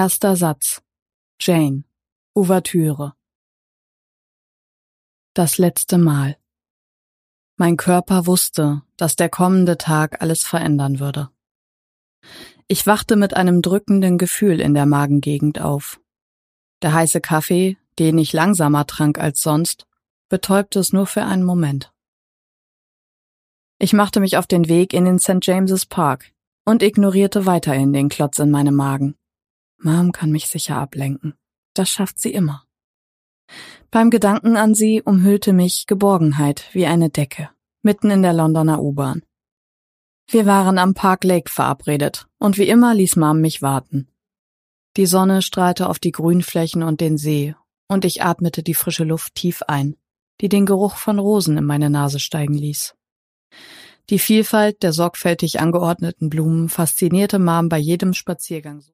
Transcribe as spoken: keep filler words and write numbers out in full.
Erster Satz. Jane. Ouvertüre. Das letzte Mal. Mein Körper wusste, dass der kommende Tag alles verändern würde. Ich wachte mit einem drückenden Gefühl in der Magengegend auf. Der heiße Kaffee, den ich langsamer trank als sonst, betäubte es nur für einen Moment. Ich machte mich auf den Weg in den Sankt James's Park und ignorierte weiterhin den Klotz in meinem Magen. Mom kann mich sicher ablenken. Das schafft sie immer. Beim Gedanken an sie umhüllte mich Geborgenheit wie eine Decke, mitten in der Londoner U-Bahn. Wir waren am Park Lake verabredet und wie immer ließ Mom mich warten. Die Sonne strahlte auf die Grünflächen und den See und ich atmete die frische Luft tief ein, die den Geruch von Rosen in meine Nase steigen ließ. Die Vielfalt der sorgfältig angeordneten Blumen faszinierte Mom bei jedem Spaziergang.